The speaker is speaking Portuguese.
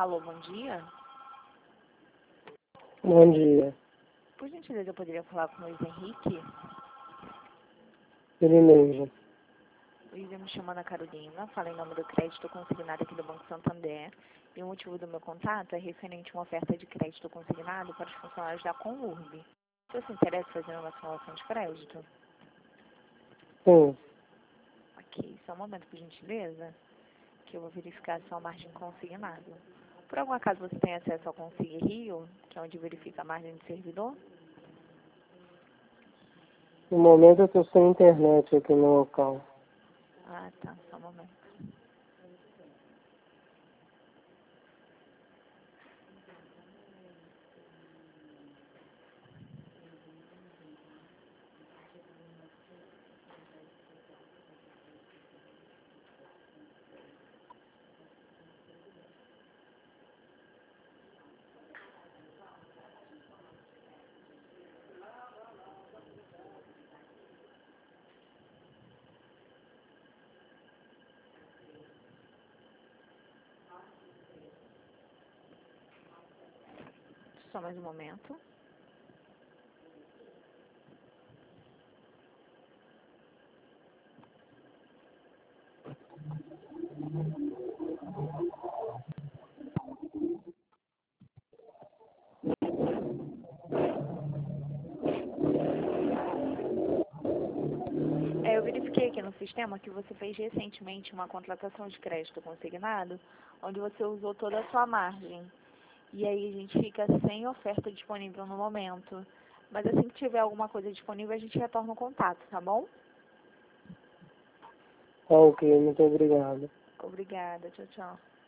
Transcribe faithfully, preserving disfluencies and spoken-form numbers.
Alô, bom dia. Bom dia. Por gentileza, eu poderia falar com o Luiz Henrique? Ele mesmo. Luiz, eu me chamo Ana Carolina, falo em nome do crédito consignado aqui do Banco Santander. E o motivo do meu contato é referente a uma oferta de crédito consignado para os funcionários da Conurb. Você se interessa em fazer uma simulação de crédito? Sim. Ok, só um momento, por gentileza, que eu vou verificar a sua margem consignada. Por algum acaso você tem acesso ao Consigne Rio, que é onde verifica a margem de servidor? No momento eu estou sem internet aqui no local. Ah, tá, só um momento. Só mais um momento. É, eu verifiquei aqui no sistema que você fez recentemente uma contratação de crédito consignado, onde você usou toda a sua margem. E aí a gente fica sem oferta disponível no momento. Mas assim que tiver alguma coisa disponível, a gente retorna o contato, tá bom? Tá ok, muito obrigado. Obrigada, tchau, tchau.